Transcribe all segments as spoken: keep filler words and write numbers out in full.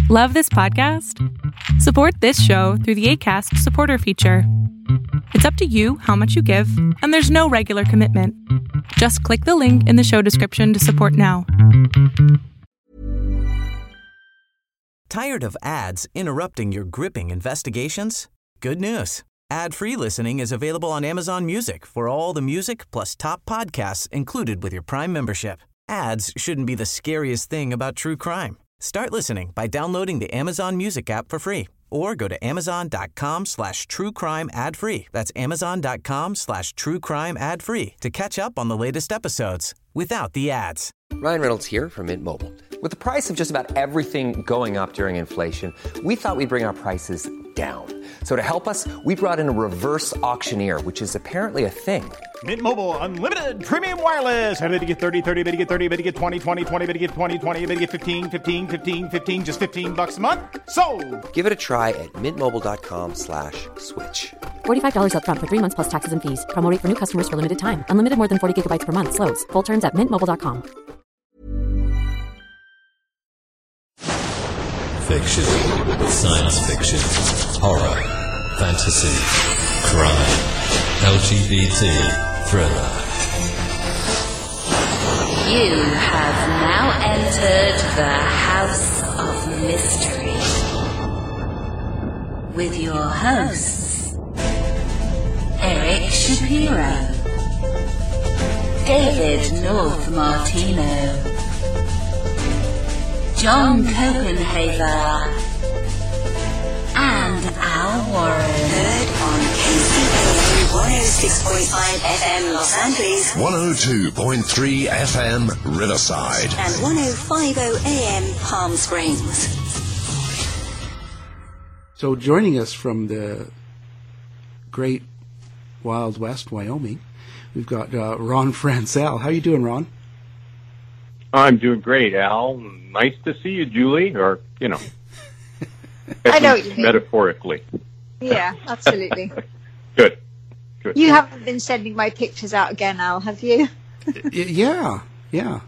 Love this podcast? Support this show through the Acast supporter feature. It's up to you how much you give, and there's no regular commitment. Just click the link in the show description to support now. Tired of ads interrupting your gripping investigations? Good news. Ad-free listening is available on Amazon Music for all the music plus top podcasts included with your Prime membership. Ads shouldn't be the scariest thing about true crime. Start listening by downloading the Amazon Music app for free or go to amazon.com slash true crime ad free. That's amazon.com slash true crime ad free to catch up on the latest episodes without the ads. Ryan Reynolds here from Mint Mobile. With the price of just about everything going up during inflation, we thought we'd bring our prices down. So to help us, we brought in a reverse auctioneer, which is apparently a thing. Mint Mobile Unlimited Premium Wireless. How to get thirty, thirty, how to get thirty, how to get twenty, twenty, twenty, how to get twenty, twenty, how to get fifteen, fifteen, fifteen, fifteen, just fifteen bucks a month? Sold! Give it a try at mintmobile.com slash switch. forty-five dollars up front for three months plus taxes and fees. Promo rate for new customers for limited time. Unlimited more than forty gigabytes per month. Slows full terms at mint mobile dot com. Fiction, science fiction, horror, fantasy, crime, L G B T, thriller. You have now entered the House of Mystery with your hosts, Eric Shapiro, David North Martino, John Copenhaver, and Al Warren. Heard on K C A one oh six point five F M Los Angeles, one oh two point three F M Riverside, and one oh five point oh A M Palm Springs. So joining us from the great Wild West, Wyoming, we've got uh, Ron Franscell. How you doing, Ron? I'm doing great, Al. Nice to see you, Julie, or, you know, I know what you mean. Metaphorically. Yeah, absolutely. Good. Good. You haven't been sending my pictures out again, Al, have you? Yeah, yeah.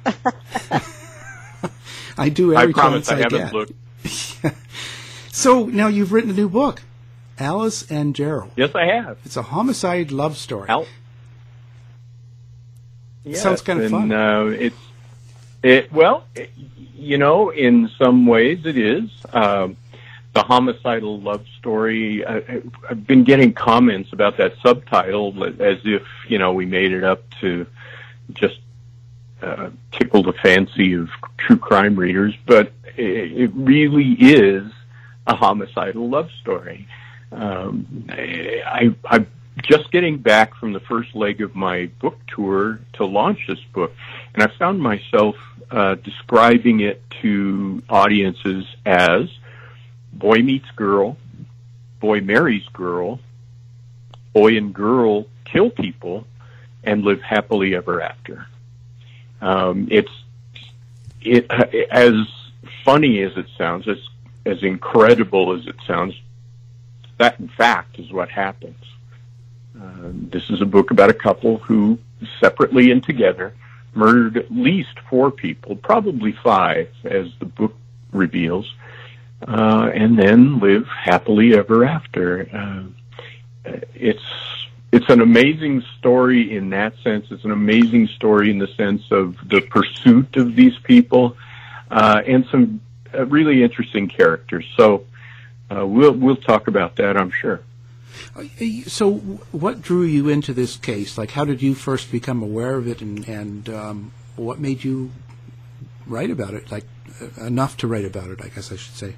I do every I promise I, I haven't get. looked. So now you've written a new book, Alice and Gerald. Yes, I have. It's a homicide love story. Al- yes, sounds kind of and, fun. Uh, it's it well, it, you know, in some ways it is. Um, the homicidal love story. I, I've been getting comments about that subtitle as if, you know, we made it up to just uh, tickle the fancy of true crime readers, but it, it really is a homicidal love story. Um, I, I'm just getting back from the first leg of my book tour to launch this book, and I found myself uh, describing it to audiences as boy meets girl, boy marries girl, boy and girl kill people, and live happily ever after. Um, it's it as funny as it sounds, as as incredible as it sounds. That, in fact, is what happens. Uh, this is a book about a couple who, separately and together, murdered at least four people, probably five, as the book reveals, uh, and then live happily ever after. Uh, it's it's an amazing story in that sense. It's an amazing story in the sense of the pursuit of these people, uh, and some uh, really interesting characters. So uh, we'll we'll talk about that, I'm sure. So what drew you into this case? Like, how did you first become aware of it, and, and um, what made you write about it? Like, uh, enough to write about it, I guess I should say.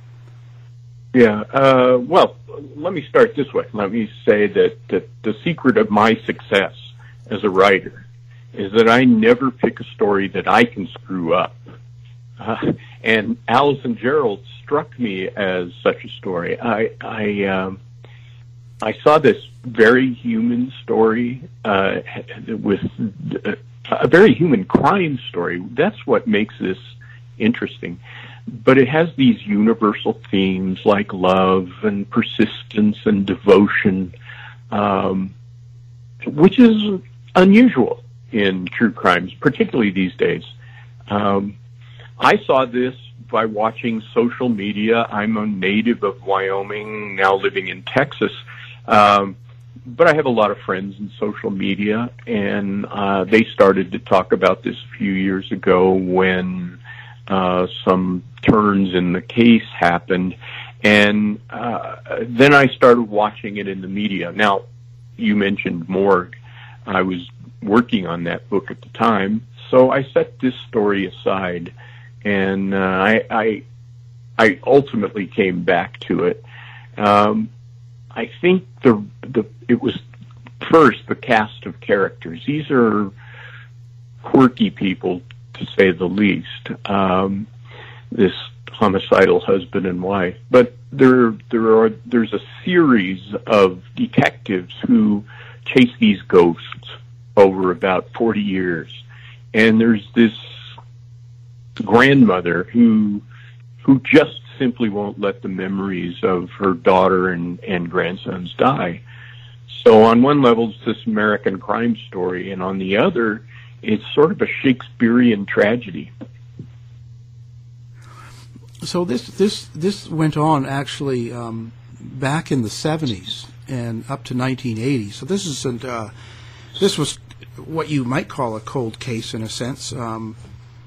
Yeah, uh, well, let me start this way. Let me say that, that the secret of my success as a writer is that I never pick a story that I can screw up. Uh, and Alice and Gerald struck me as such a story. I, I, um, I saw this very human story uh, with a very human crime story. That's what makes this interesting. But it has these universal themes like love and persistence and devotion, um, which is unusual in true crimes, particularly these days. Um, I saw this by watching social media. I'm a native of Wyoming, now living in Texas. Um, but I have a lot of friends in social media, and uh, they started to talk about this a few years ago when uh, some turns in the case happened. And uh, then I started watching it in the media. Now, you mentioned Morgue. I was working on that book at the time, so I set this story aside, and uh, I, I I ultimately came back to it. Um, I think the the it was first the cast of characters. These are quirky people, to say the least. Um, this homicidal husband and wife, but there there are there's a series of detectives who chase these ghosts over about forty years, and there's this grandmother who who just simply won't let the memories of her daughter and, and grandsons die. So on one level, it's this American crime story, and on the other, it's sort of a Shakespearean tragedy. So this this this went on actually um, back in the seventies and up to nineteen eighty. So this isn't uh, this was what you might call a cold case in a sense. Um,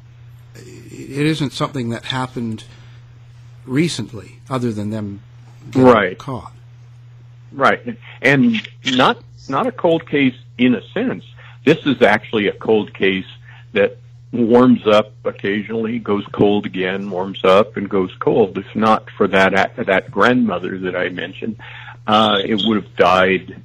it isn't something that happened recently, other than them getting right. caught. Right, and not not a cold case in a sense. This is actually a cold case that warms up occasionally, goes cold again, warms up, and goes cold. If not for that that grandmother that I mentioned, uh, it would have died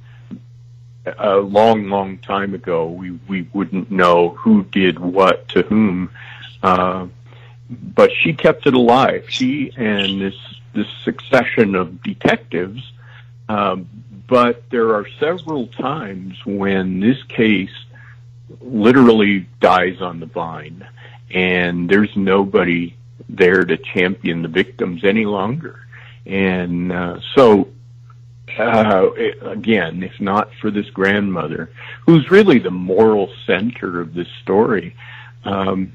a long, long time ago. We we wouldn't know who did what to whom, uh, but she kept it alive. She and this this succession of detectives. Um, but there are several times when this case literally dies on the vine, and there's nobody there to champion the victims any longer. And uh, so, uh, again, if not for this grandmother, who's really the moral center of this story, um,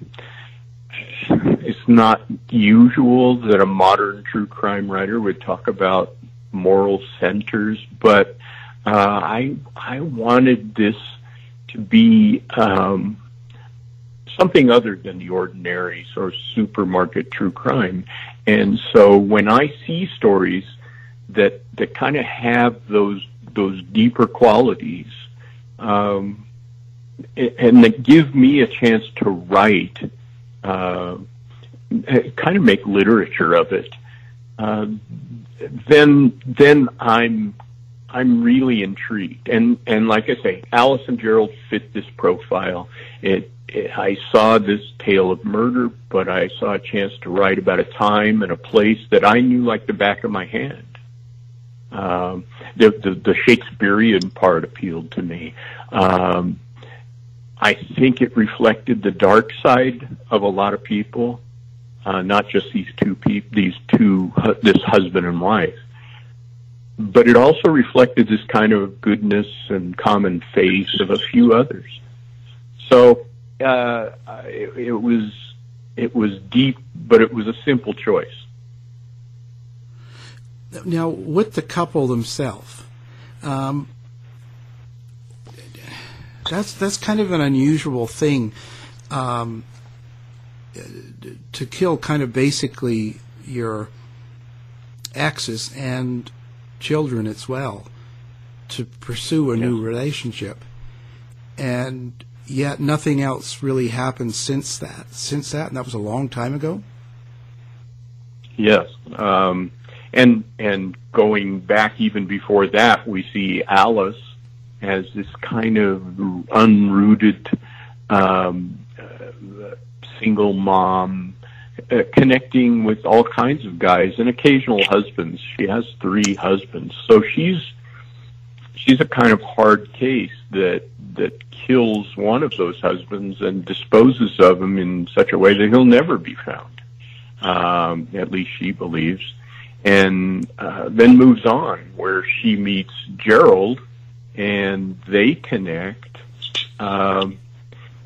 it's not usual that a modern true crime writer would talk about moral centers, but uh, I I wanted this to be um, something other than the ordinary sort of supermarket true crime. And so when I see stories that that kind of have those those deeper qualities, um, and that give me a chance to write, uh, kind of make literature of it, uh, then then I'm I'm really intrigued. And and like I say, Alice and Gerald fit this profile. It, it I saw this tale of murder, but I saw a chance to write about a time and a place that I knew like the back of my hand. Um, the, the the Shakespearean part appealed to me. Um, I think it reflected the dark side of a lot of people. Uh, not just these two people, these two, this husband and wife, but it also reflected this kind of goodness and common faith of a few others. So uh, it, it was it was deep, but it was a simple choice. Now, with the couple themselves, um, that's that's kind of an unusual thing. Um, to kill kind of basically your exes and children as well, to pursue a yes. new relationship. And yet nothing else really happened since that. Since that, and that was a long time ago? Yes. Um, and and going back even before that, we see Alice as this kind of unrooted um, uh, single mom, uh, connecting with all kinds of guys and occasional husbands. She has three husbands, so she's she's a kind of hard case that that kills one of those husbands and disposes of him in such a way that he'll never be found. Um, at least she believes, and uh, then moves on where she meets Gerald and they connect. Um,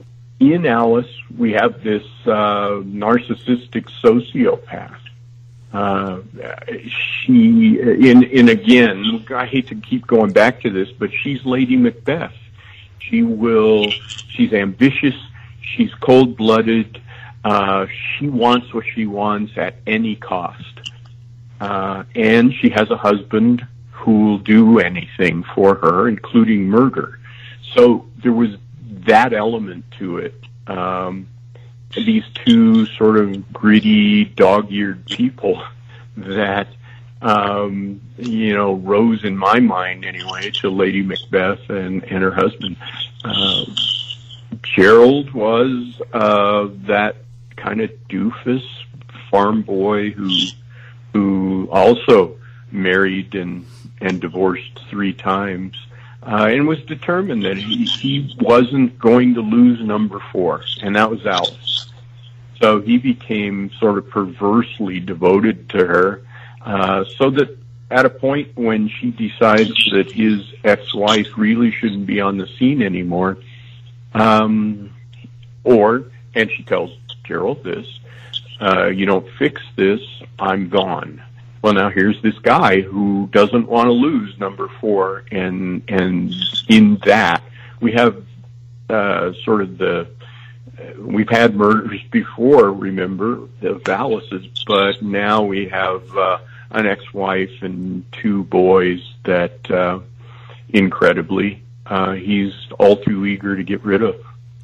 in Alice, we have this uh, narcissistic sociopath. Uh, she, in, in again, I hate to keep going back to this, but she's Lady Macbeth. She will, she's ambitious, she's cold-blooded, uh, she wants what she wants at any cost. Uh, and she has a husband who will do anything for her, including murder. So there was that element to it. Um, these two sort of gritty, dog-eared people that, um, you know, rose in my mind anyway to Lady Macbeth and, and her husband. Uh, Gerald was uh, that kind of doofus farm boy who who also married and, and divorced three times. Uh, and was determined that he, he wasn't going to lose number four, and that was Alice. So he became sort of perversely devoted to her, uh, so that at a point when she decides that his ex-wife really shouldn't be on the scene anymore, um, or, and she tells Gerald this, uh, you don't fix this, I'm gone. Well, now here's this guy who doesn't want to lose number four, and and in that we have uh, sort of the uh, we've had murders before, remember, the Alice's, but now we have uh, an ex-wife and two boys that, uh, incredibly, uh, he's all too eager to get rid of.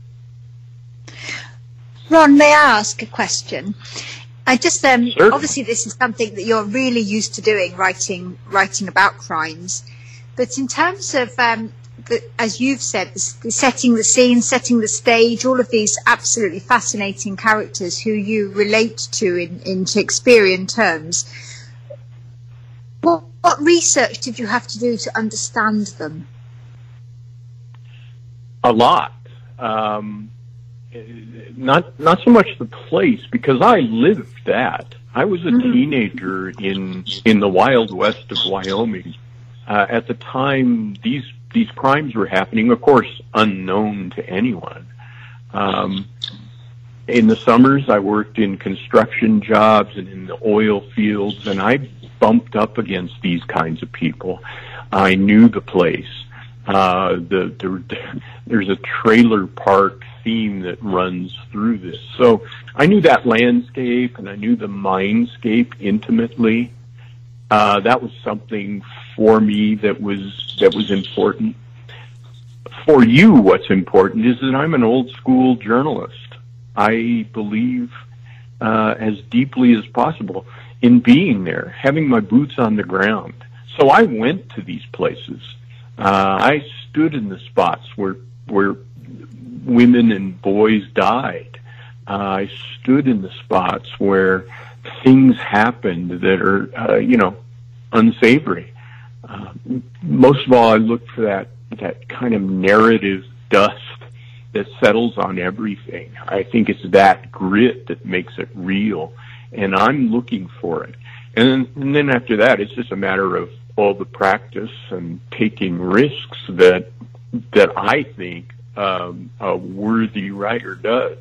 Ron, may I ask a question? I just um, Sure. obviously this is something that you're really used to doing, writing writing about crimes. But in terms of, um, the, as you've said, the, the setting the scene, setting the stage, all of these absolutely fascinating characters who you relate to in, in Shakespearean terms, what, what research did you have to do to understand them? A lot. Um, Not not so much the place, because I lived that. I was a mm-hmm. teenager in in the Wild West of Wyoming. Uh, at the time these these crimes were happening, of course, unknown to anyone. Um, in the summers, I worked in construction jobs and in the oil fields, and I bumped up against these kinds of people. I knew the place. Uh, the, the there's a trailer park theme that runs through this. So I knew that landscape, and I knew the mindscape intimately. Uh, that was something for me that was that was important. For you, what's important is that I'm an old school journalist. I believe uh, as deeply as possible in being there, having my boots on the ground. So I went to these places. Uh, I stood in the spots where where women and boys died. Uh, I stood in the spots where things happened that are, uh, you know, unsavory. Uh, most of all, I looked for that that kind of narrative dust that settles on everything. I think it's that grit that makes it real, and I'm looking for it. And then, and then after that, it's just a matter of all the practice and taking risks that that I think um, a worthy writer does.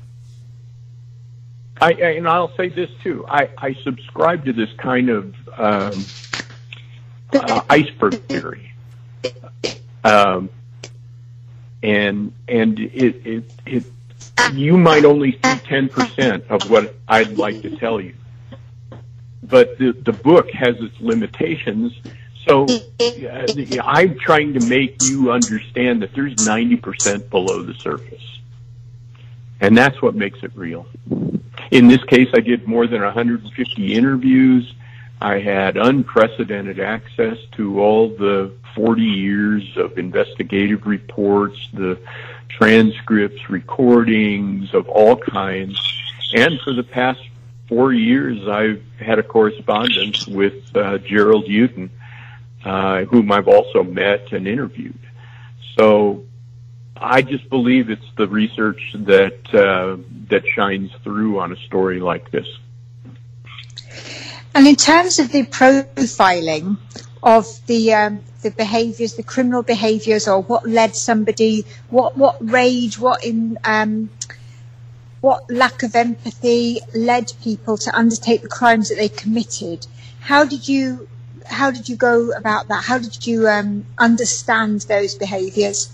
I, I and I'll say this too. I, I subscribe to this kind of um, uh, iceberg theory, um, and and it, it it you might only see ten percent of what I'd like to tell you. But the, the book has its limitations, so uh, I'm trying to make you understand that there's ninety percent below the surface. And that's what makes it real. In this case, I did more than one hundred fifty interviews. I had unprecedented access to all the forty years of investigative reports, the transcripts, recordings of all kinds. And for the past four years, I've had a correspondence with uh, Gerald Uten, uh, whom I've also met and interviewed. So I just believe it's the research that uh, that shines through on a story like this. And in terms of the profiling of the um, the behaviours, the criminal behaviours, or what led somebody, what what rage, what in um, what lack of empathy led people to undertake the crimes that they committed. How did you how did you go about that? How did you um, understand those behaviours?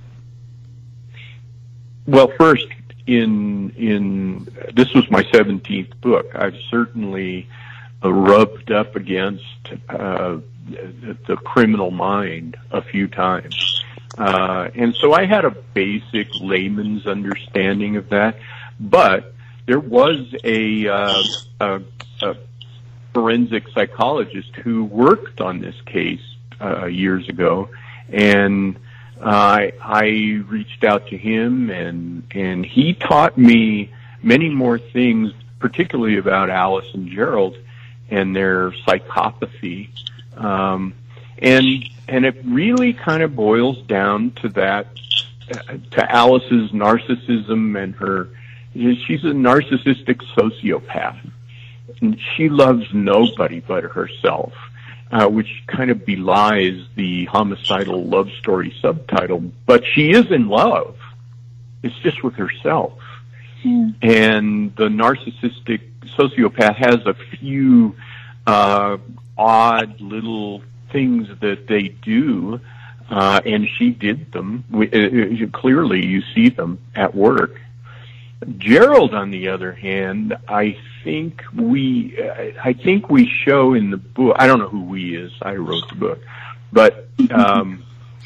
Well, first, in in this was my seventeenth book. I've certainly uh, rubbed up against uh, the, the criminal mind a few times, uh, and so I had a basic layman's understanding of that. But there was a, uh, a, a forensic psychologist who worked on this case uh, years ago, and uh, I, I reached out to him, and and he taught me many more things, particularly about Alice and Gerald and their psychopathy, um, and and it really kind of boils down to that, uh, to Alice's narcissism and her. She's a narcissistic sociopath, and she loves nobody but herself, uh, which kind of belies the homicidal love story subtitle. But she is in love. It's just with herself. Mm. And the narcissistic sociopath has a few uh, odd little things that they do, uh, and she did them. We, uh, clearly, you see them at work. Gerald, on the other hand, I think we, I think we show in the book. I don't know who we is. I wrote the book, but um,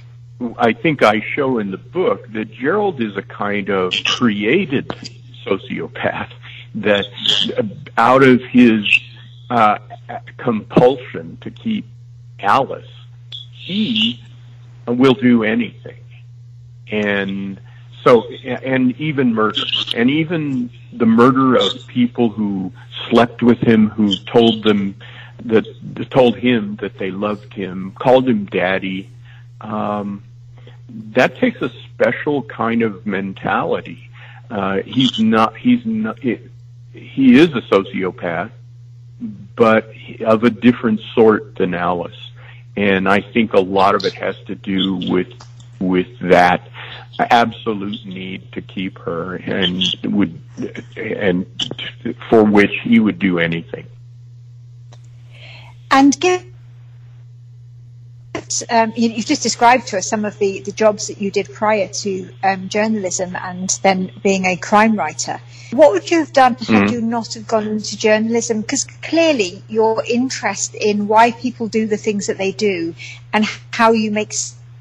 I think I show in the book that Gerald is a kind of created sociopath that, out of his uh, compulsion to keep Alice, he will do anything, and. So, and even murder, and even the murder of people who slept with him, who told them that, told him that they loved him, called him daddy. Um, that takes a special kind of mentality. Uh, he's not, he's not, it, he is a sociopath, but of a different sort than Alice. And I think a lot of it has to do with, with that absolute need to keep her, and would, and for which he would do anything. And give, um, you, you've just described to us some of the, the jobs that you did prior to um, journalism and then being a crime writer. What would you have done had mm-hmm. you not have gone into journalism? Because clearly your interest in why people do the things that they do and how you make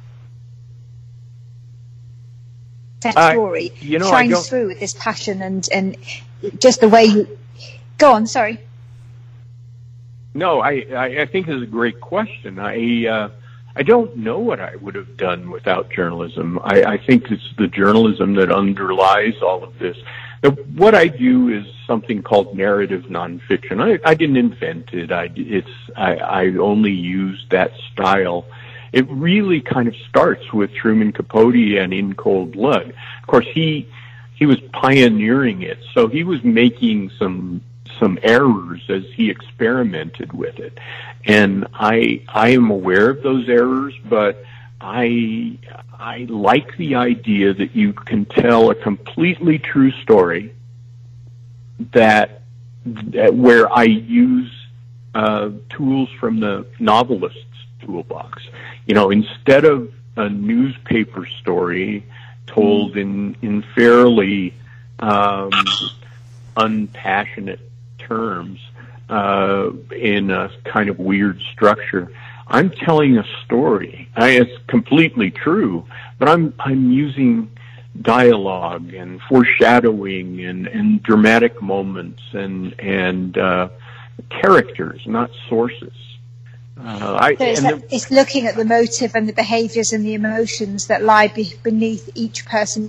that story uh, you know, shines through with this passion and, and just the way you... Go on, sorry. No, I, I, I think it's a great question. I uh, I don't know what I would have done without journalism. I, I think it's the journalism that underlies all of this. Now, what I do is something called narrative nonfiction. I, I didn't invent it. I, it's, I, I only used that style. It really kind of starts with Truman Capote and In Cold Blood. Of course, he he was pioneering it, so he was making some some errors as he experimented with it. And I I am aware of those errors, but I I like the idea that you can tell a completely true story that, that where I use uh, tools from the novelist's toolbox. You know, instead of a newspaper story told in in fairly um, unpassionate terms, uh, in a kind of weird structure, I'm telling a story. I, it's completely true, but I'm I'm using dialogue and foreshadowing and, and dramatic moments and and uh, characters, not sources. Uh, I, so it's, the, it's looking at the motive and the behaviours and the emotions that lie be, beneath each person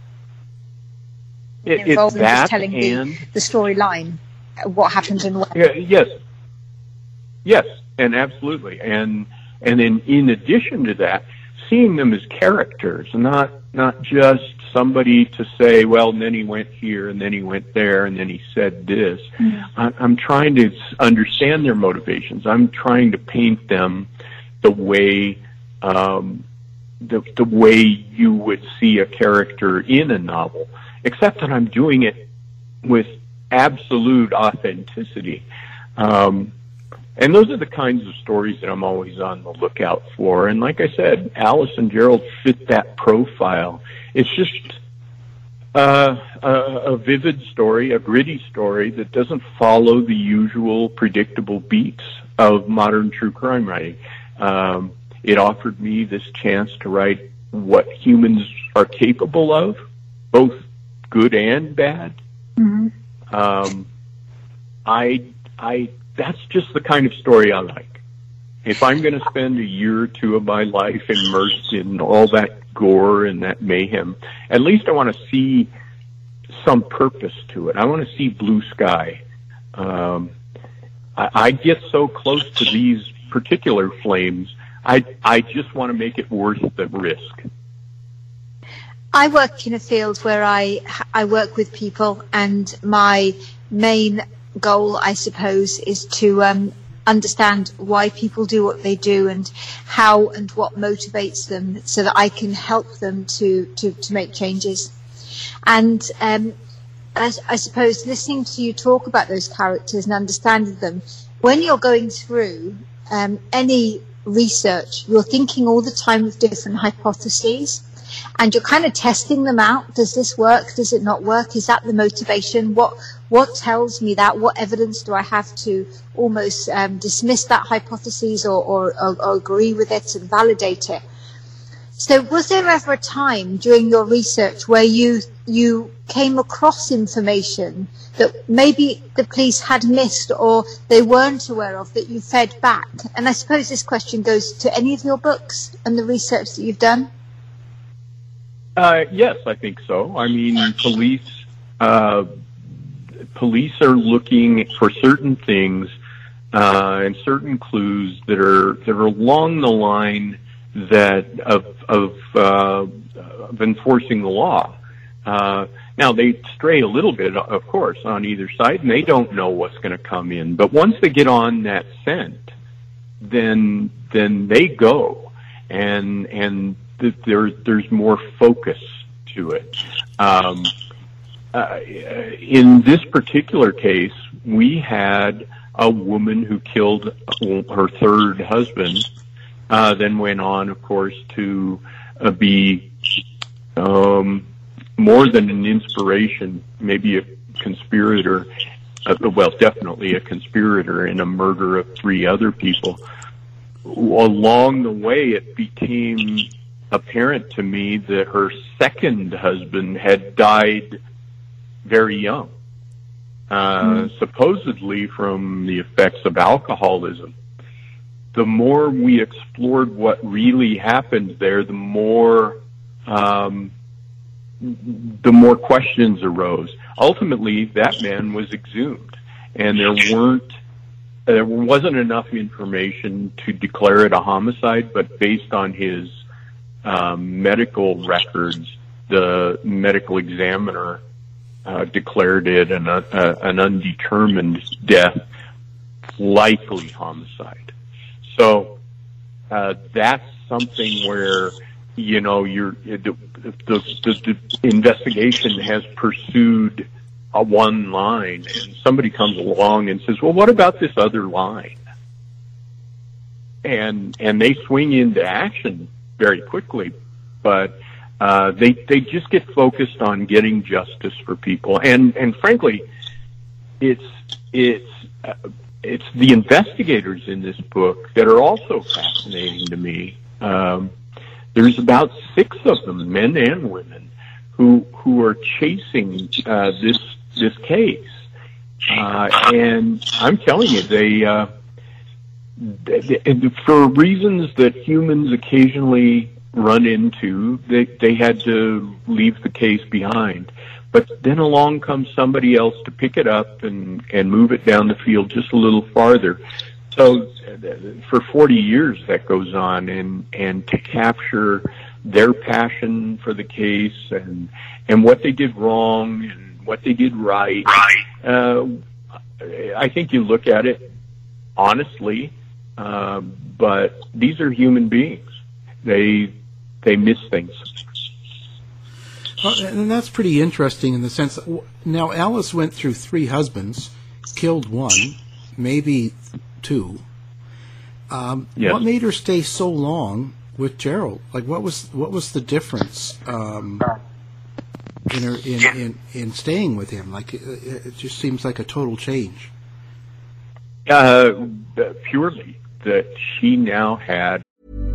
it, involved in just telling the, the storyline, what happened and what. Yeah, yes, yes, and absolutely, and and then in addition to that, seeing them as characters, not not just somebody to say, well, and then he went here, and then he went there, and then he said this. Mm. I, I'm trying to understand their motivations. I'm trying to paint them the way um, the the way you would see a character in a novel, except that I'm doing it with absolute authenticity. Um, and those are the kinds of stories that I'm always on the lookout for. And like I said, Alice and Gerald fit that profile. It's just uh, a, a vivid story, a gritty story that doesn't follow the usual predictable beats of modern true crime writing. Um, it offered me this chance to write what humans are capable of, both good and bad. Mm-hmm. Um, I, I, that's just the kind of story I like. If I'm going to spend a year or two of my life immersed in all that gore and that mayhem, at least I want to see some purpose to it. I want to see blue sky. Um, I, I get so close to these particular flames, I, I just want to make it worth the risk. I work in a field where I I work with people, and my main goal, I suppose, is to um, understand why people do what they do and how and what motivates them, so that I can help them to to, to make changes. And um, as, I suppose listening to you talk about those characters and understanding them, when you're going through um, any research, you're thinking all the time of different hypotheses. And you're kind of testing them out. Does this work? Does it not work? Is that the motivation? What what tells me that? What evidence do I have to almost um, dismiss that hypothesis or, or, or, or agree with it and validate it? So was there ever a time during your research where you you came across information that maybe the police had missed or they weren't aware of, that you fed back? And I suppose this question goes to any of your books and the research that you've done. Uh, yes, I think so. I mean, police, uh, police are looking for certain things, uh, and certain clues that are, that are along the line that, of, of, uh, of enforcing the law. Uh, now they stray a little bit, of course, on either side, and they don't know what's going to come in. But once they get on that scent, then, then they go, and, and, There, there's more focus to it. Um, uh, in this particular case, we had a woman who killed her third husband, uh, then went on, of course, to uh, be um, more than an inspiration, maybe a conspirator, uh, well, definitely a conspirator in a murder of three other people. Along the way, it became apparent to me that her second husband had died very young, uh, mm. supposedly from the effects of alcoholism. The more we explored what really happened there, the more um, the more questions arose. Ultimately, that man was exhumed, and there weren't there wasn't enough information to declare it a homicide, but based on his Um, medical records, the medical examiner uh, declared it an, uh, an undetermined death, likely homicide. So uh, that's something where, you know, you're, the, the, the, the investigation has pursued a one line, and somebody comes along and says, well, what about this other line? And and they swing into action very quickly, but uh, they they just get focused on getting justice for people, and and frankly, it's it's uh, it's the investigators in this book that are also fascinating to me. Um, there's about six of them, men and women, who who are chasing uh, this this case, uh, and I'm telling you, they. Uh, For reasons that humans occasionally run into, they, they had to leave the case behind. But then along comes somebody else to pick it up and, and move it down the field just a little farther. So for forty years that goes on, and, and to capture their passion for the case and, and what they did wrong and what they did right, uh, I think you look at it honestly, uh, but these are human beings. They they miss things. Well, and that's pretty interesting in the sense that now Alice went through three husbands, killed one, maybe two. Um, yes. What made her stay so long with Gerald? Like, what was what was the difference um, in her in, in in staying with him? Like, it, it just seems like a total change. Uh, purely that she now had.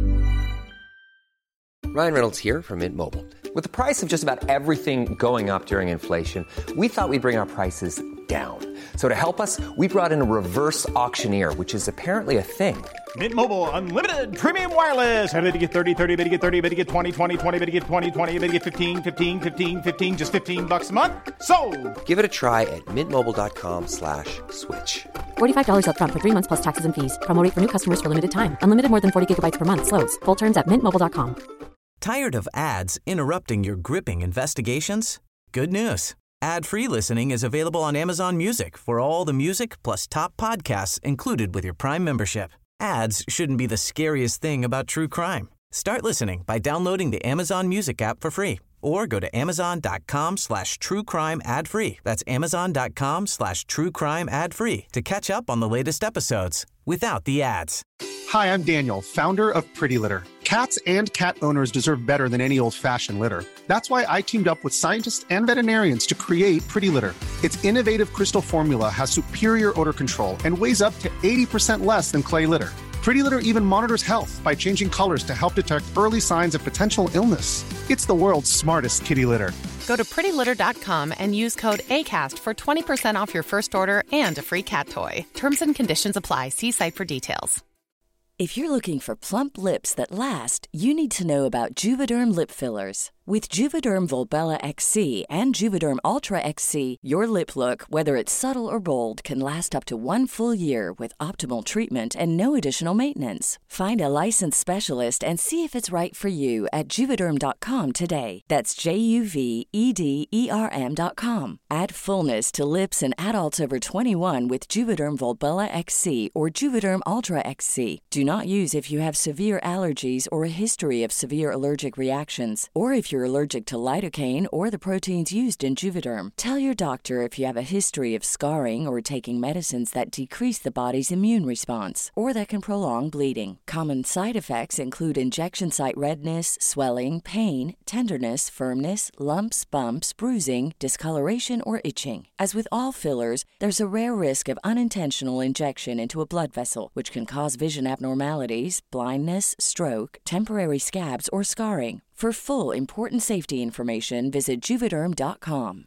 Ryan Reynolds here from Mint Mobile. With the price of just about everything going up during inflation, we thought we'd bring our prices down. So to help us, we brought in a reverse auctioneer, which is apparently a thing. Mint Mobile Unlimited Premium Wireless. How to get thirty, thirty, bit to get thirty, bit to get twenty, twenty, twenty, bit to get twenty, twenty, bit to get fifteen, fifteen, fifteen, fifteen, just fifteen bucks a month? Sold! Give it a try at mintmobile.com slash switch. forty-five dollars up front for three months plus taxes and fees. Promo rate for new customers for limited time. Unlimited more than forty gigabytes per month. Slows full terms at mint mobile dot com. Tired of ads interrupting your gripping investigations? Good news. Ad-free listening is available on Amazon Music for all the music plus top podcasts included with your Prime membership. Ads shouldn't be the scariest thing about true crime. Start listening by downloading the Amazon Music app for free or go to amazon.com slash true crime ad free. That's amazon.com slash true crime ad free to catch up on the latest episodes without the ads. Hi, I'm Daniel, founder of Pretty Litter. Cats and cat owners deserve better than any old-fashioned litter. That's why I teamed up with scientists and veterinarians to create Pretty Litter. Its innovative crystal formula has superior odor control and weighs up to eighty percent less than clay litter. Pretty Litter even monitors health by changing colors to help detect early signs of potential illness. It's the world's smartest kitty litter. Go to pretty litter dot com and use code ACAST for twenty percent off your first order and a free cat toy. Terms and conditions apply. See site for details. If you're looking for plump lips that last, you need to know about Juvederm lip fillers. With Juvederm Volbella X C and Juvederm Ultra X C, your lip look, whether it's subtle or bold, can last up to one full year with optimal treatment and no additional maintenance. Find a licensed specialist and see if it's right for you at Juvederm dot com today. That's J U V E D E R M dot com. Add fullness to lips in adults over twenty-one with Juvederm Volbella X C or Juvederm Ultra X C. Do not use if you have severe allergies or a history of severe allergic reactions, or if you're allergic to lidocaine or the proteins used in Juvederm. Tell your doctor if you have a history of scarring or taking medicines that decrease the body's immune response or that can prolong bleeding. Common side effects include injection site redness, swelling, pain, tenderness, firmness, lumps, bumps, bruising, discoloration, or itching. As with all fillers, there's a rare risk of unintentional injection into a blood vessel, which can cause vision abnormalities, blindness, stroke, temporary scabs, or scarring. For full, important safety information, visit Juvederm dot com.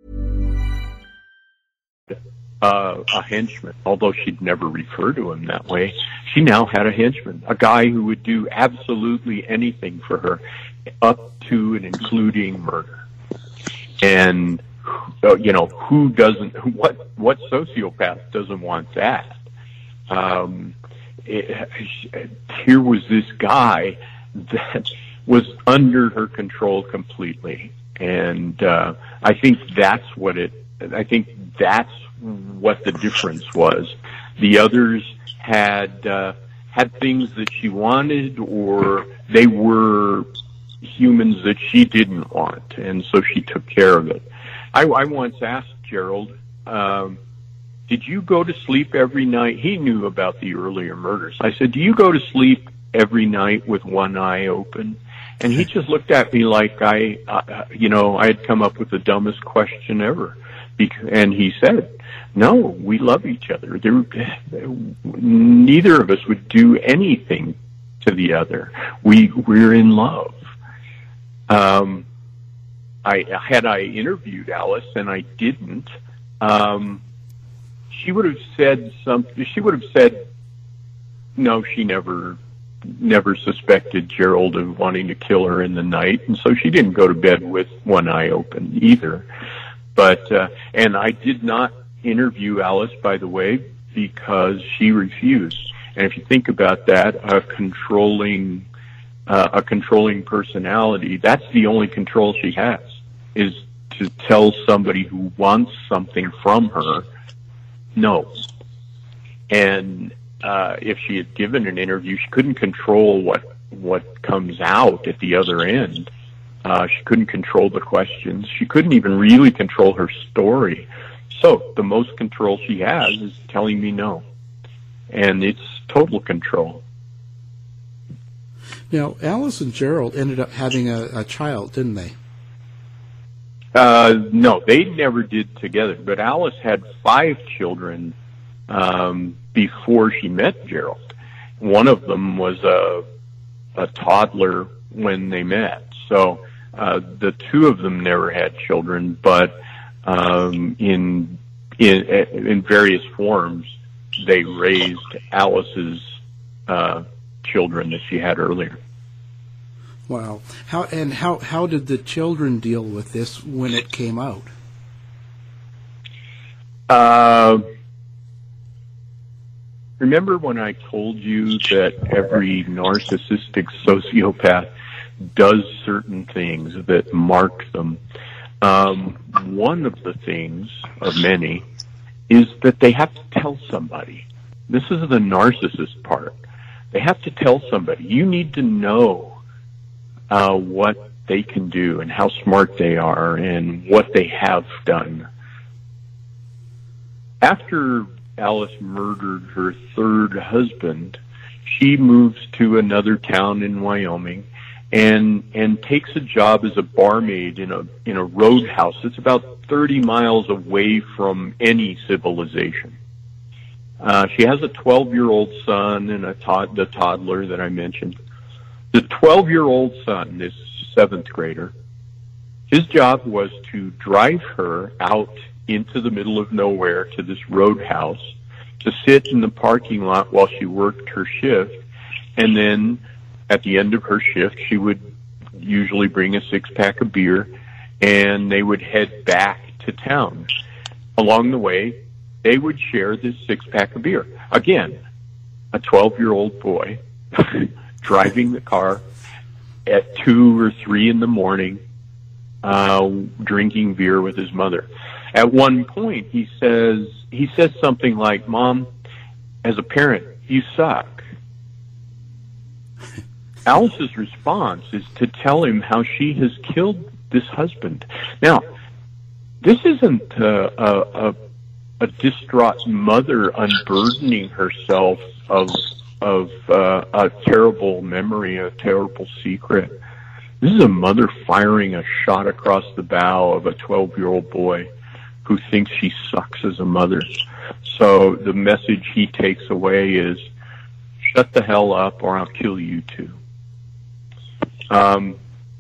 Uh, a henchman, although she'd never refer to him that way, she now had a henchman, a guy who would do absolutely anything for her, up to and including murder. And, uh, you know, who doesn't, what, what sociopath doesn't want that? Um, it, here was this guy that was under her control completely. And uh, I think that's what it, I think that's what the difference was. The others had uh, had things that she wanted, or they were humans that she didn't want, and so she took care of it. I, I once asked Gerald, um, did you go to sleep every night? He knew about the earlier murders. I said, do you go to sleep every night with one eye open? And he just looked at me like I, uh, you know, I had come up with the dumbest question ever. And he said, no, we love each other. There, neither of us would do anything to the other. We, we're in love. Um, I, had I interviewed Alice, and I didn't, um, she would have said something, she would have said, no, she never, never suspected Gerald of wanting to kill her in the night, and so she didn't go to bed with one eye open either. But, uh, and I did not interview Alice, by the way, because she refused. And if you think about that, a controlling, uh, a controlling personality, that's the only control she has, is to tell somebody who wants something from her, no. And uh, if she had given an interview, she couldn't control what what comes out at the other end. Uh, she couldn't control the questions. She couldn't even really control her story. So the most control she has is telling me no. And it's total control. Now, Alice and Gerald ended up having a, a child, didn't they? Uh, no, they never did together. But Alice had five children um, before she met Gerald. One of them was a, a toddler when they met. So uh, the two of them never had children, but um, in in in various forms, they raised Alice's uh, children that she had earlier. Wow. How and how how did the children deal with this when it came out? Uh, remember when I told you that every narcissistic sociopath does certain things that mark them? Um, one of the things, of many, is that they have to tell somebody. This is the narcissist part. They have to tell somebody. You need to know uh, what they can do and how smart they are and what they have done. After Alice murdered her third husband, she moves to another town in Wyoming and and takes a job as a barmaid in a in a roadhouse that's about thirty miles away from any civilization. Uh, she has a twelve-year-old son and a tod- the toddler that I mentioned. The twelve-year-old son, this seventh grader, his job was to drive her out into the middle of nowhere to this roadhouse to sit in the parking lot while she worked her shift, and then at the end of her shift, she would usually bring a six-pack of beer, and they would head back to town. Along the way, they would share this six-pack of beer. Again, a twelve-year-old boy driving the car at two or three in the morning, uh, drinking beer with his mother. At one point, he says he says something like, "Mom, as a parent, you suck." Alice's response is to tell him how she has killed this husband. Now, this isn't a, a, a, a distraught mother unburdening herself of of uh, a terrible memory, a terrible secret. This is a mother firing a shot across the bow of a twelve-year-old boy who thinks she sucks as a mother. So the message he takes away is, shut the hell up or I'll kill you too. Um,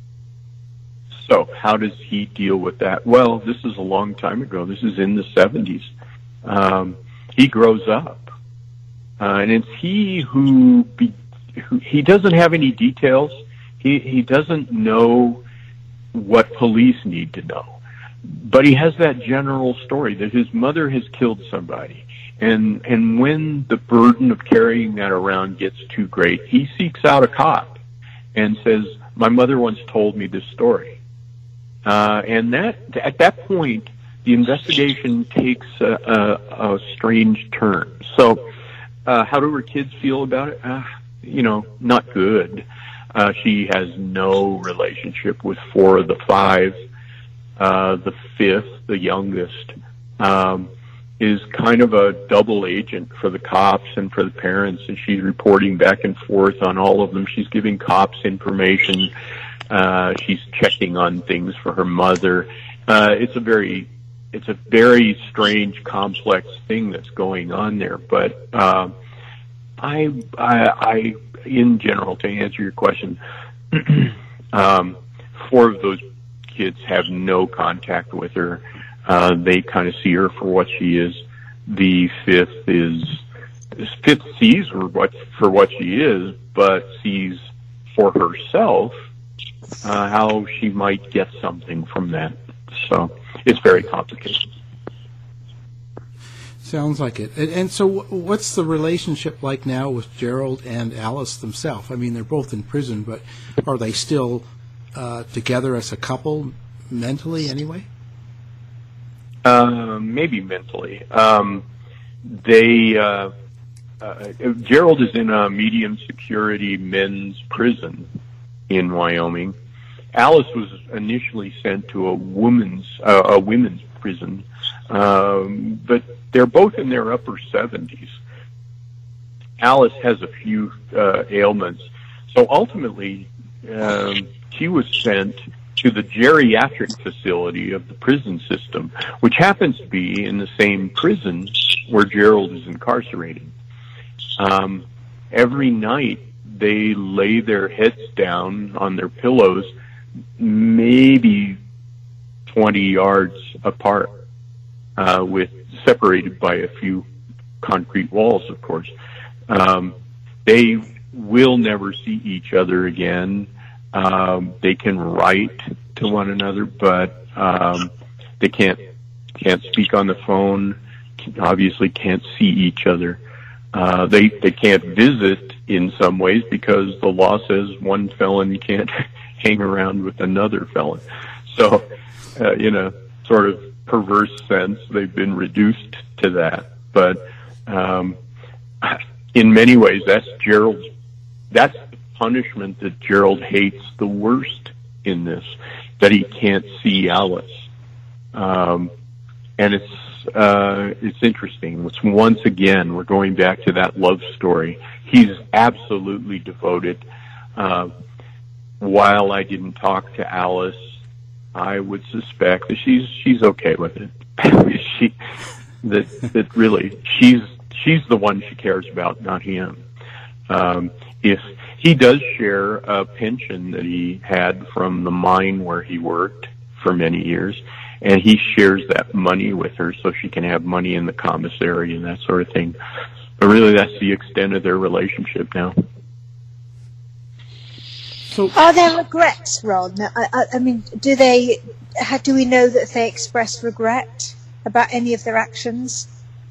so how does he deal with that? Well, this is a long time ago. This is in the seventies. Um, he grows up. Uh, and it's he who, be, who, he doesn't have any details. He, he doesn't know what police need to know. But he has that general story that his mother has killed somebody. And, and when the burden of carrying that around gets too great, he seeks out a cop and says, my mother once told me this story. Uh, and that, at that point, the investigation takes a, a, a strange turn. So, uh, how do her kids feel about it? Uh, you know, not good. Uh, she has no relationship with four of the five. Uh, the fifth, the youngest, um, is kind of a double agent for the cops and for the parents, and she's reporting back and forth on all of them. She's giving cops information. Uh, she's checking on things for her mother. Uh, it's a very, it's a very strange, complex thing that's going on there. But uh, I, I, I, in general, to answer your question, um, four of those kids have no contact with her. Uh, they kind of see her for what she is. The fifth is, fifth sees her what, for what she is, but sees for herself uh, how she might get something from that. So it's very complicated. Sounds like it. And, and so what's the relationship like now with Gerald and Alice themselves? I mean, they're both in prison, but are they still uh, together as a couple mentally anyway? Uh, maybe mentally. Um, they, uh, uh, Gerald is in a medium security men's prison in Wyoming. Alice was initially sent to a woman's uh, a women's prison, um, but they're both in their upper seventies. Alice has a few uh, ailments, so ultimately um, she was sent to the geriatric facility of the prison system, which happens to be in the same prison where Gerald is incarcerated. Um, every night they lay their heads down on their pillows, maybe twenty yards apart, uh, with separated by a few concrete walls, of course. Um, they will never see each other again. Um, they can write to one another, but um, they can't can't speak on the phone. Obviously, can't see each other. Uh, they they can't visit in some ways because the law says one felon can't hang around with another felon. So, uh, in a sort of perverse sense, they've been reduced to that. But um, in many ways, that's Gerald's. That's the punishment that Gerald hates the worst in this, that he can't see Alice. Um, and it's uh, it's interesting. It's once again, we're going back to that love story. He's absolutely devoted. Uh, while I didn't talk to Alice, I would suspect that she's she's okay with it. she that that really she's she's the one she cares about, not him. Um, if he does share a pension that he had from the mine where he worked for many years, and he shares that money with her so she can have money in the commissary and that sort of thing. But really, that's the extent of their relationship now. So, are there regrets, Ron? I, I, I mean, do they? How do we know that they express regret about any of their actions?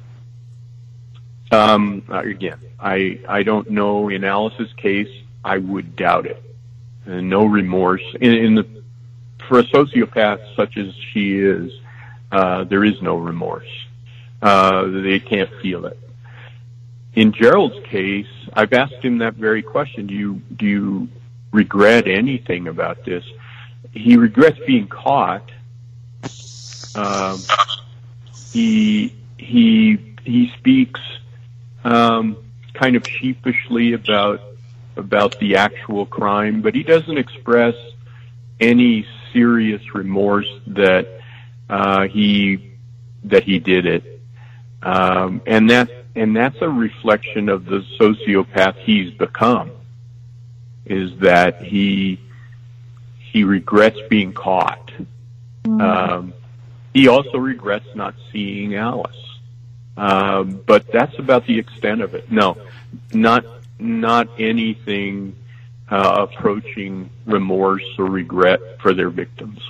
Um, again, I I don't know. In Alice's case, I would doubt it. Uh, no remorse in, in the for a sociopath such as she is. Uh, there is no remorse. Uh, they can't feel it. In Gerald's case, I've asked him that very question. Do you do you regret anything about this? He regrets being caught. Um, he he he speaks um, kind of sheepishly about about the actual crime, but he doesn't express any serious remorse that uh, he that he did it, um, and that and that's a reflection of the sociopath he's become. Is that he he regrets being caught. Mm. Um, he also regrets not seeing Alice, um, but that's about the extent of it. No, not not anything uh, approaching remorse or regret for their victims.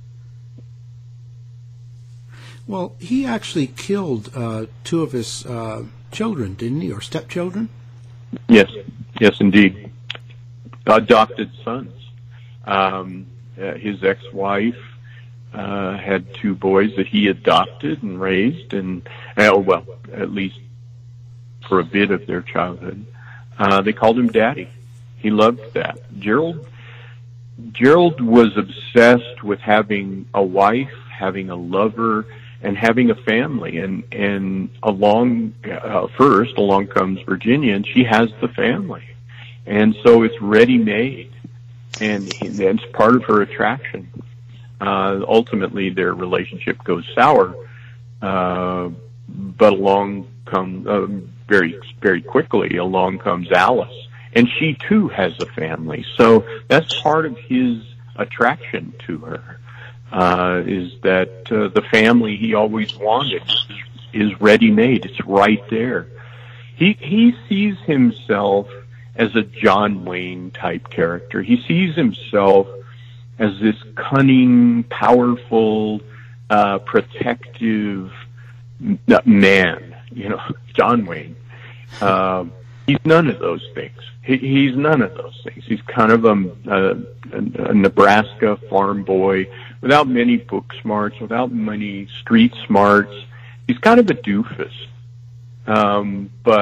Well, he actually killed uh, two of his uh, children, didn't he, or stepchildren? Yes, yes, indeed. Adopted sons. Um, uh, his ex-wife uh, had two boys that he adopted and raised, and uh, well, at least for a bit of their childhood. Uh, they called him Daddy. He loved that. Gerald, Gerald was obsessed with having a wife, having a lover, and having a family. And and along uh, first, along comes Virginia, and she has the family. And so it's ready-made, and it's part of her attraction. Uh, ultimately, their relationship goes sour, uh, but along comes, uh, very, very quickly, along comes Alice. And she, too, has a family. So that's part of his attraction to her, uh, is that uh, the family he always wanted is ready-made. It's right there. He, he sees himself as a John Wayne type character. He sees himself as this cunning, powerful, uh, protective man. You know, John Wayne. Um, he's none of those things. He, he's none of those things. He's kind of a, a, a Nebraska farm boy without many book smarts, without many street smarts. He's kind of a doofus. Um, but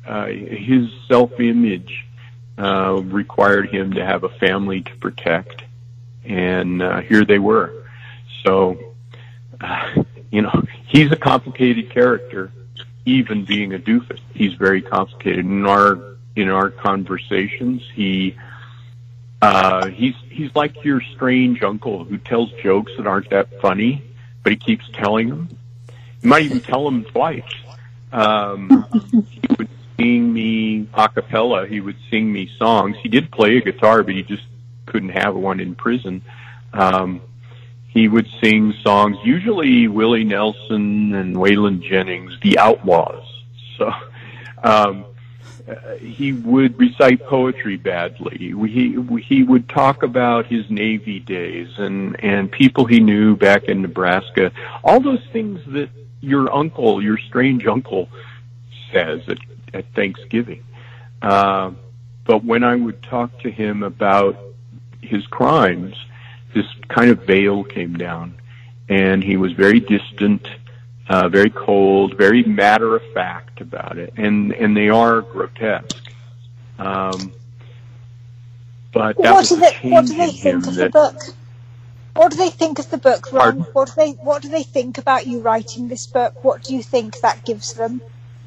uh, his self-image uh, required him to have a family to protect, and uh, here they were. So, uh, you know, he's a complicated character, even being a doofus. He's very complicated. In our in our conversations, he uh, he's he's like your strange uncle who tells jokes that aren't that funny, but he keeps telling them. You might even tell them twice. Um, he would sing me a cappella. He would sing me songs. He did play a guitar, but he just couldn't have one in prison. Um, he would sing songs, usually Willie Nelson and Waylon Jennings, the Outlaws. So um, uh, he would recite poetry badly. He he would talk about his Navy days and and people he knew back in Nebraska. All those things that your uncle, your strange uncle, says at, at Thanksgiving. Uh, but when I would talk to him about his crimes, this kind of veil came down, and he was very distant, uh, very cold, very matter-of-fact about it, and, and they are grotesque. Um, but that what was do a they, change what do they in think him of that, the book? What do they think of the book, Ron? Pardon? What do they What do they think about you writing this book? What do you think that gives them?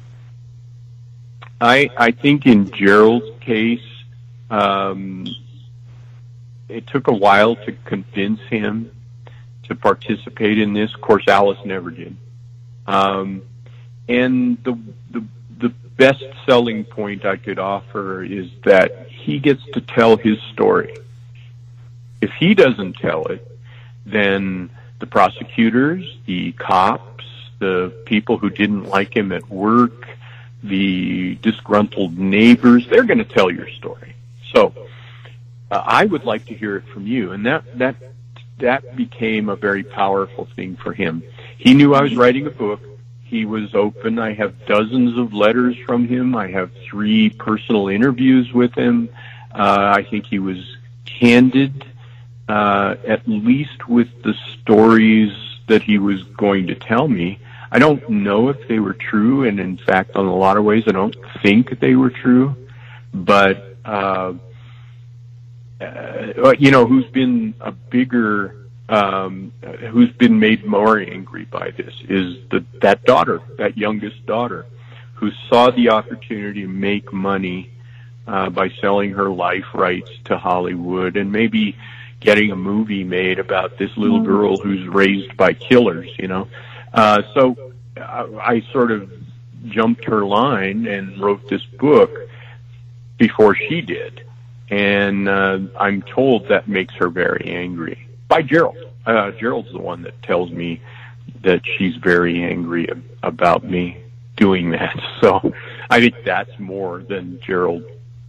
I I think in Gerald's case, um, it took a while to convince him to participate in this. Of course, Alice never did. Um, and the the the best selling point I could offer is that he gets to tell his story. If he doesn't tell it, then the prosecutors, the cops, the people who didn't like him at work, the disgruntled neighbors, they're going to tell your story. So uh, I would like to hear it from you. And that, that, that became a very powerful thing for him. He knew I was writing a book. He was open. I have dozens of letters from him. I have three personal interviews with him. Uh, I think he was candid. Uh, at least with the stories that he was going to tell me. I don't know if they were true, and in fact, in a lot of ways, I don't think they were true. But, uh, uh, you know, who's been a bigger, um, who's been made more angry by this is the, that daughter, that youngest daughter, who saw the opportunity to make money uh, by selling her life rights to Hollywood, and maybe getting a movie made about this little girl who's raised by killers, you know. Uh, so I, I sort of jumped her line and wrote this book before she did. And uh, I'm told that makes her very angry. By Gerald. Uh, Gerald's the one that tells me that she's very angry ab- about me doing that. So I think that's more than Gerald.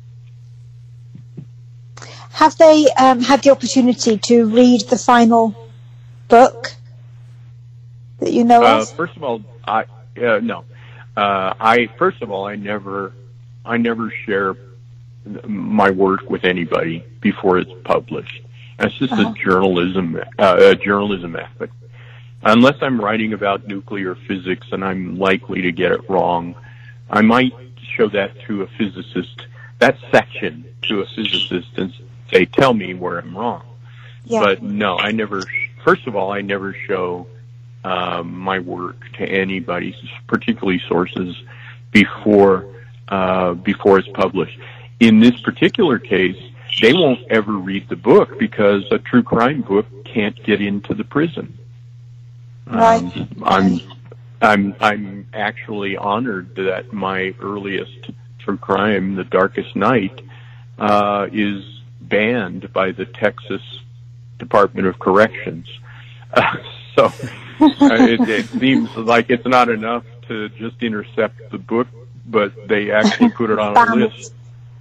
Have they um, had the opportunity to read the final book that you know uh, of? First of all, I uh, no. Uh, I first of all, I never, I never share my work with anybody before it's published. That's just uh-huh. a journalism, uh, a journalism ethic. Unless I'm writing about nuclear physics and I'm likely to get it wrong, I might show that to a physicist, that section to a physicist, and say, tell me where I'm wrong. Yeah. But no, I never, first of all, I never show um, my work to anybody, particularly sources, before uh, before it's published. In this particular case, they won't ever read the book because a true crime book can't get into the prison. Right. Um, I'm, I'm, I'm actually honored that my earliest true crime, The Darkest Night, uh, is banned by the Texas Department of Corrections. Uh, so uh, it, it seems like it's not enough to just intercept the book, but they actually put it on a list.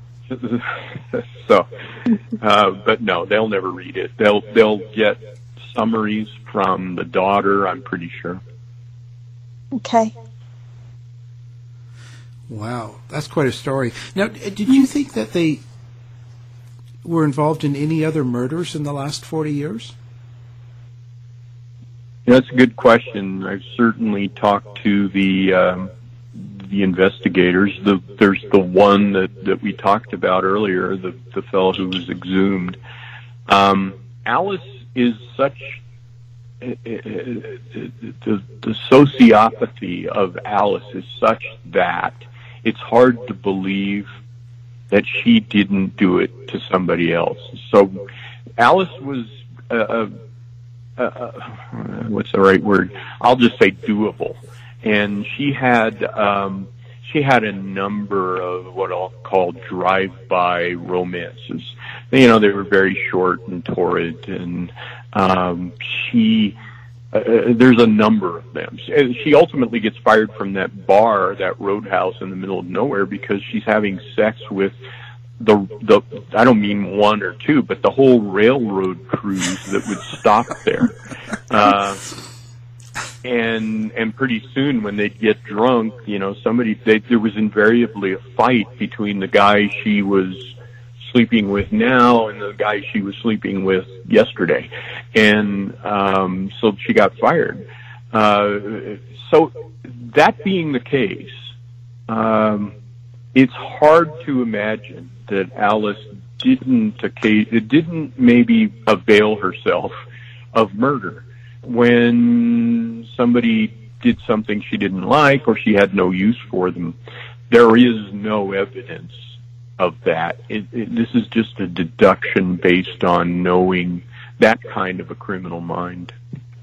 so, uh, but no, they'll never read it. They'll they'll get summaries from the daughter, I'm pretty sure. Okay. Wow, that's quite a story. Now, did you think that they were involved in any other murders in the last forty years? Yeah, that's a good question. I've certainly talked to the um, the investigators. The, there's the one that, that we talked about earlier, the, the fellow who was exhumed. Um, Alice is such, uh, uh, the, the sociopathy of Alice is such that it's hard to believe that she didn't do it to somebody else. So Alice was, uh, uh, uh, what's the right word? I'll just say doable. And she had, um, she had a number of what I'll call drive-by romances. You know, they were very short and torrid, and um, she, uh, there's a number of them. She ultimately gets fired from that bar, that roadhouse in the middle of nowhere, because she's having sex with the, the, I don't mean one or two, but the whole railroad crews that would stop there. Uh, And and pretty soon, when they'd get drunk, you know, somebody they, there was invariably a fight between the guy she was sleeping with now and the guy she was sleeping with yesterday, and um, so she got fired. Uh, so that being the case, um, it's hard to imagine that Alice didn't it didn't maybe avail herself of murder when somebody did something she didn't like or she had no use for them. There is no evidence of that. It, it, this is just a deduction based on knowing that kind of a criminal mind.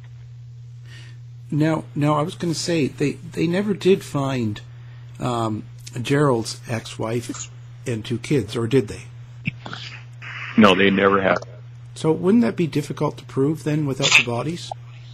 Now, now I was going to say, they, they never did find um, Gerald's ex-wife and two kids, or did they? No, they never have. So wouldn't that be difficult to prove then without the bodies?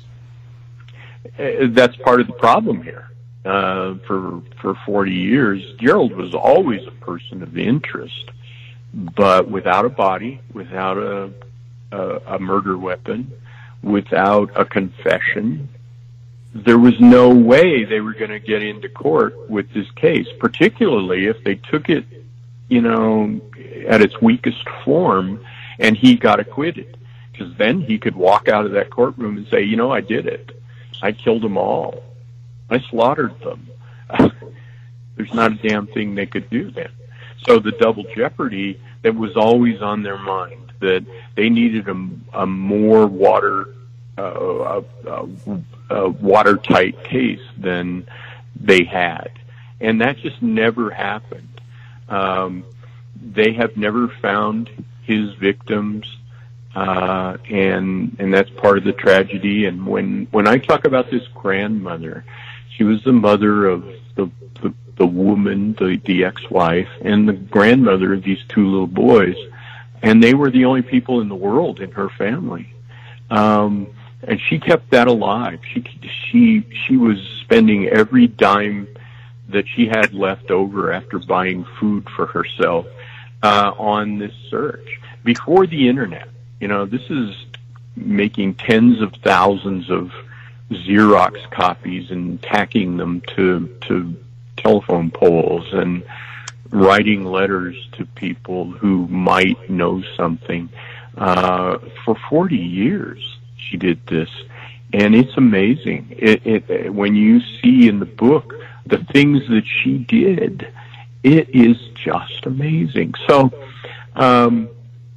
Uh, that's part of the problem here. Uh, for for forty years, Gerald was always a person of interest, but without a body, without a a, a murder weapon, without a confession, there was no way they were going to get into court with this case, particularly if they took it, you know, at its weakest form and he got acquitted. Because then he could walk out of that courtroom and say, you know, I did it. I killed them all. I slaughtered them. There's not a damn thing they could do then. So the double jeopardy that was always on their mind, that they needed a, a more water, uh, a, a watertight case than they had. And that just never happened. Um, they have never found his victims. Uh, and, and that's part of the tragedy. And when, when I talk about this grandmother, she was the mother of the, the, the woman, the, the ex-wife, and the grandmother of these two little boys. And they were the only people in the world in her family. Um, and she kept that alive. She, she, she was spending every dime that she had left over after buying food for herself, uh, on this search. Before the internet. You know, this is making tens of thousands of Xerox copies and tacking them to to telephone poles and writing letters to people who might know something. Uh, for forty years, she did this, and it's amazing. It, it, when you see in the book the things that she did, it is just amazing. So, um,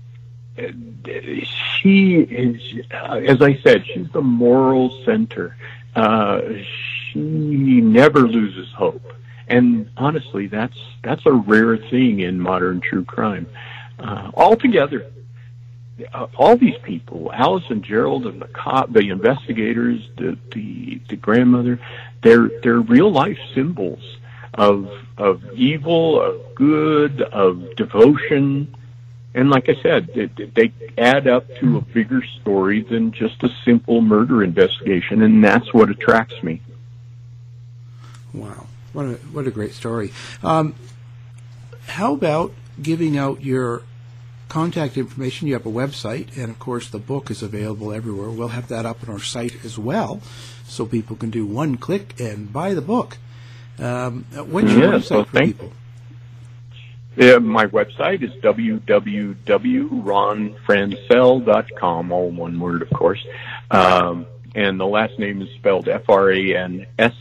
she is, uh, as I said, she's the moral center. Uh, she never loses hope. And honestly, that's that's a rare thing in modern true crime. Uh, altogether, uh, all these people, Alice and Gerald and the cop, the investigators, the, the, the grandmother, they're, they're real life symbols of, of evil, of good, of devotion. And like I said, they, they add up to a bigger story than just a simple murder investigation, and that's what attracts me. Wow, what a what a great story! Um, how about giving out your contact information? You have a website, and of course, the book is available everywhere. We'll have that up on our site as well, so people can do one click and buy the book. Um, what's your yeah, website so for people? Yeah, my website is w w w dot ron franscell dot com, all one word, of course. Um, and the last name is spelled F R A N S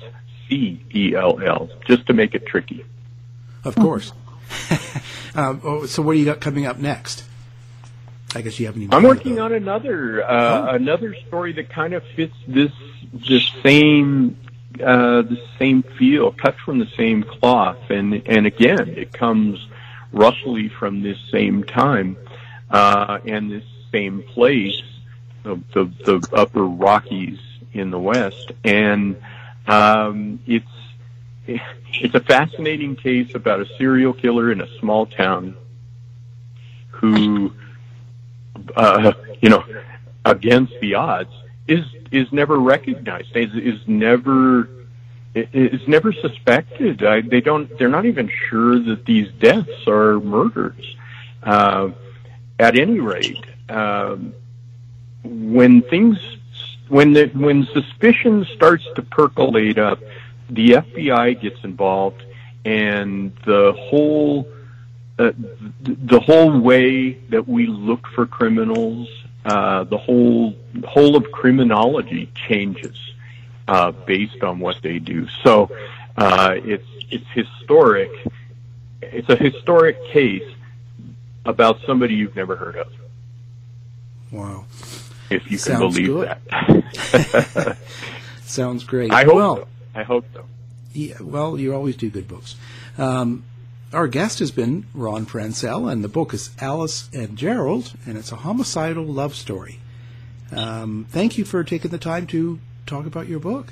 C E L L, just to make it tricky. Of course. um, oh, so what do you got coming up next? I guess you haven't even. I'm working on another uh, oh. another story that kind of fits this this same uh, the same feel, cut from the same cloth, and and again, it comes roughly from this same time uh, and this same place, the, the the Upper Rockies in the West, and um, it's it's a fascinating case about a serial killer in a small town who, uh, you know, against the odds, is is never recognized, is is never is never suspected. I, they don't. They're not even sure that these deaths are murders. Uh, at any rate, um, when things when the when suspicion starts to percolate up, the F B I gets involved, and the whole uh, the whole way that we look for criminals, uh, the whole whole of criminology changes uh, based on what they do. So uh, it's it's historic. It's a historic case about somebody you've never heard of. Wow! If you Sounds can believe good. that. Sounds great. I hope well, so. I hope so. Yeah, well, you always do good books. Um, our guest has been Ron Franscell, and the book is Alice and Gerald, and it's a homicidal love story. Um, thank you for taking the time to talk about your book.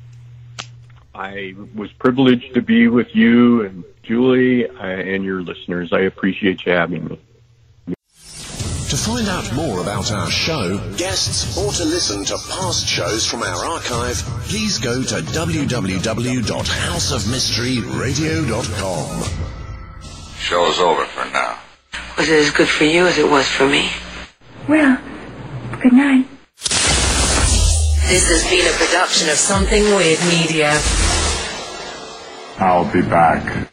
I was privileged to be with you and Julie uh, and your listeners. I appreciate you having me. To find out more about our show, guests, or to listen to past shows from our archive, please go to w w w dot house of mystery radio dot com. Show's over for now. Was it as good for you as it was for me? Well, good night. This has been a production of Something Weird Media. I'll be back.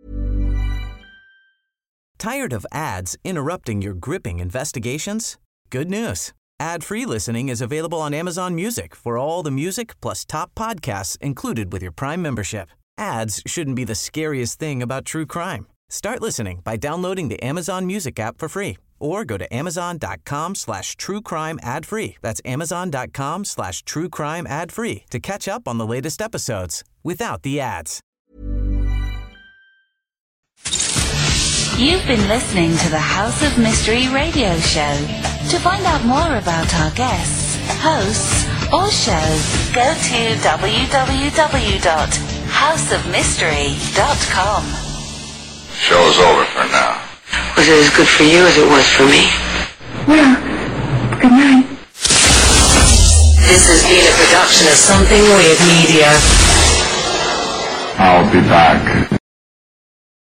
Tired of ads interrupting your gripping investigations? Good news. Ad-free listening is available on Amazon Music for all the music plus top podcasts included with your Prime membership. Ads shouldn't be the scariest thing about true crime. Start listening by downloading the Amazon Music app for free or go to amazon.com slash true crime ad free. That's amazon.com slash true crime ad free to catch up on the latest episodes without the ads. You've been listening to the House of Mystery radio show. To find out more about our guests, hosts, or shows, go to w w w dot house of mystery dot com. Show's over for now. Was it as good for you as it was for me? Well, good night. This has been a production of Something Weird Media. I'll be back.